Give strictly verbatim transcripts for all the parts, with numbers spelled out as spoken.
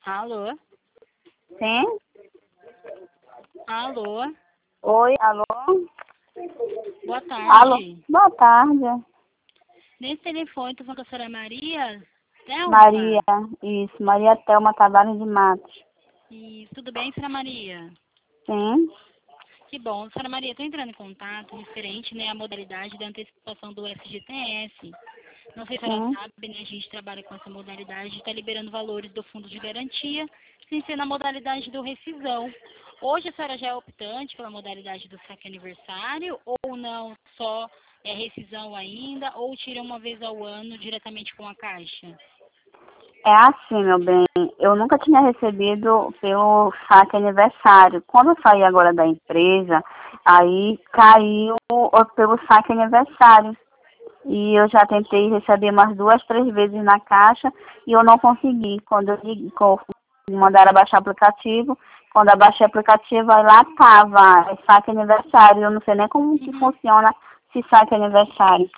Alô? Sim? Alô? Oi, alô? Boa Alô? tarde. Boa tarde. Nesse telefone, tô falando com a senhora Maria? Thelma? Maria, isso, Maria Thelma Tavares de Matos. E tudo bem, senhora Maria? Sim? Que bom. Senhora Maria, estou entrando em contato referente, né, à modalidade da antecipação do F G T S. Não sei se a senhora Sim. sabe, né, a gente trabalha com essa modalidade, está liberando valores do fundo de garantia, sem ser na modalidade do rescisão. Hoje a senhora já é optante pela modalidade do saque aniversário ou não, só é rescisão ainda, ou tira uma vez ao ano diretamente com a Caixa? É assim, meu bem, eu nunca tinha recebido pelo saque aniversário. Quando eu saí agora da empresa, aí caiu o- pelo saque aniversário. E eu já tentei receber umas duas, três vezes na caixa e eu não consegui. Quando eu liguei, co- mandaram baixar o aplicativo, quando eu baixei o aplicativo, aí lá tava, é saque aniversário. Eu não sei nem como que Uhum. funciona esse saque aniversário.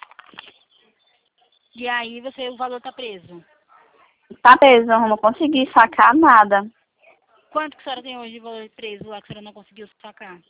E aí você, o valor está preso. Tá preso, eu não consegui sacar nada. Quanto que a senhora tem hoje de valor preso lá que a senhora não conseguiu sacar?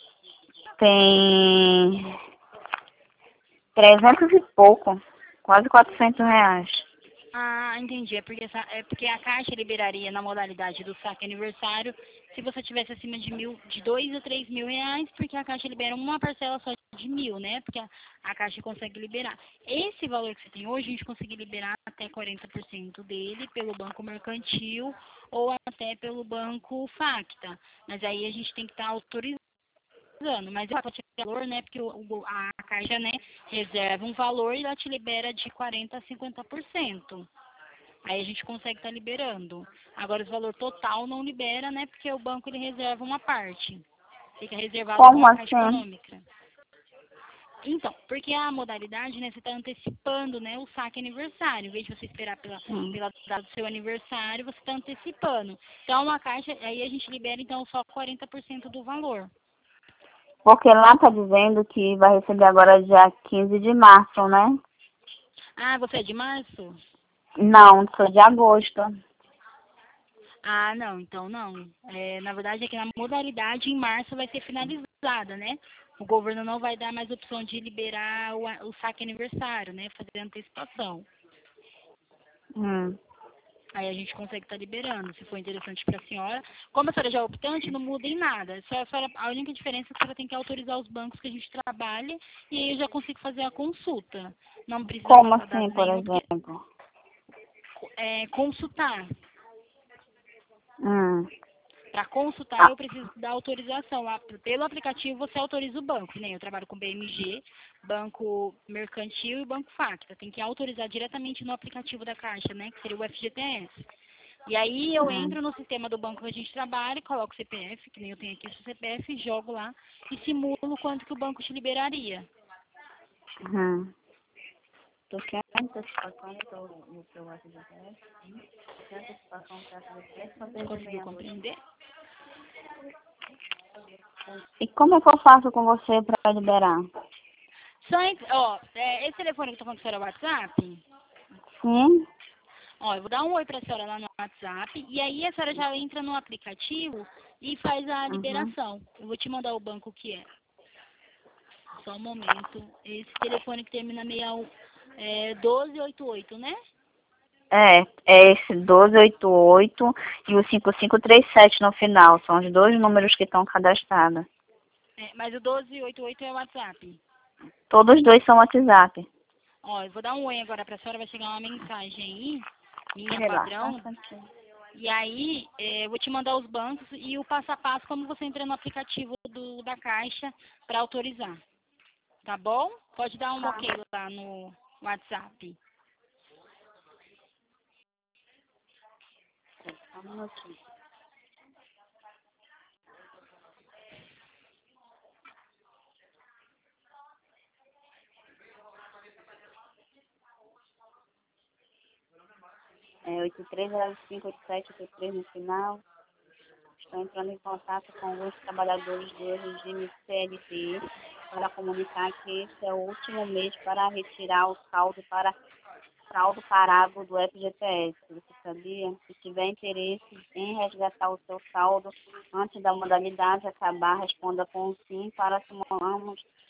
Tem trezentos e pouco, quase quatrocentos reais. Ah, entendi. É porque, essa- é porque a Caixa liberaria na modalidade do saque aniversário se você tivesse acima de mil, de dois a três mil reais, porque a Caixa libera uma parcela só de mil, né? Porque a, a Caixa consegue liberar. Esse valor que você tem hoje, a gente consegue liberar até quarenta por cento dele pelo Banco Mercantil ou até pelo Banco Facta. Mas aí a gente tem que estar autorizado. Mas ela pode ter valor, né? Porque o, o- a Caixa, né, reserva um valor e ela te libera de quarenta a cinquenta por cento. Aí a gente consegue estar liberando. Agora, o valor total não libera, né? Porque o banco ele reserva uma parte. Fica reservado com Como a Caixa assim? Econômica. Então, porque a modalidade, né, você está antecipando, né, o saque aniversário. Em vez de você esperar pela, Hum. pela data do seu aniversário, você está antecipando. Então, a Caixa, aí a gente libera, então, só quarenta por cento do valor. Porque lá tá dizendo que vai receber agora dia quinze de março, né? Ah, você é de março? Não, sou de agosto. Ah, não, então não. É, na verdade é que na modalidade em março vai ser finalizada, né? O governo não vai dar mais opção de liberar o, a- o saque aniversário, né? Fazer antecipação. Hum. Aí a gente consegue estar liberando, se for interessante para a senhora. Como a senhora já é optante, não muda em nada. Só a, senhora, a única diferença é que a senhora tem que autorizar os bancos que a gente trabalha e aí eu já consigo fazer a consulta. Não precisa Como passar assim, dados por nenhum, porque exemplo? é, consultar. Hum. Para consultar, Ah, eu preciso dar autorização. Lá, pelo aplicativo, você autoriza o banco. Que nem eu trabalho com B M G, Banco Mercantil e Banco Facta. Tem que autorizar diretamente no aplicativo da Caixa, né? Que seria o F G T S. E aí eu hum. entro no sistema do banco que a gente trabalha, coloco o C P F, que nem eu tenho aqui o C P F, jogo lá e simulo quanto que o banco te liberaria. Hum. Tu quer antecipação no teu, no teu F G T S? Tu quer antecipação no teu F G T S? Você já tem Conseguiu agosto. compreender? E como é que eu faço com você para liberar? Só, ent- ó, é, esse telefone que eu tô falando com a senhora é o WhatsApp? Sim? Ó, eu vou dar um oi pra senhora lá no WhatsApp e aí a senhora já entra no aplicativo e faz a Uhum. liberação. Eu vou te mandar o banco que é. Só um momento. Esse telefone que termina sessenta e um, é doze oitenta e oito, né? É, é esse doze oitenta e oito e o cinco cinco três sete no final. São os dois números que estão cadastrados. É, mas o doze oitenta e oito é o WhatsApp. Todos os dois são WhatsApp. Ó, eu vou dar um oi agora pra senhora, vai chegar uma mensagem aí, minha Relaxa, padrão. tranquilo. E aí, é, eu vou te mandar os bancos e o passo a passo como você entra no aplicativo do, da Caixa para autorizar. Tá bom? Pode dar um Tá. ok lá no WhatsApp. Só um minutinho. É oito três zero cinco oito sete oito três no final. Estou entrando em contato com os trabalhadores do regime C L T para comunicar que esse é o último mês para retirar o saldo para saldo parado do F G T S. Você sabia? Se tiver interesse em resgatar o seu saldo antes da modalidade acabar, responda com sim para simularmos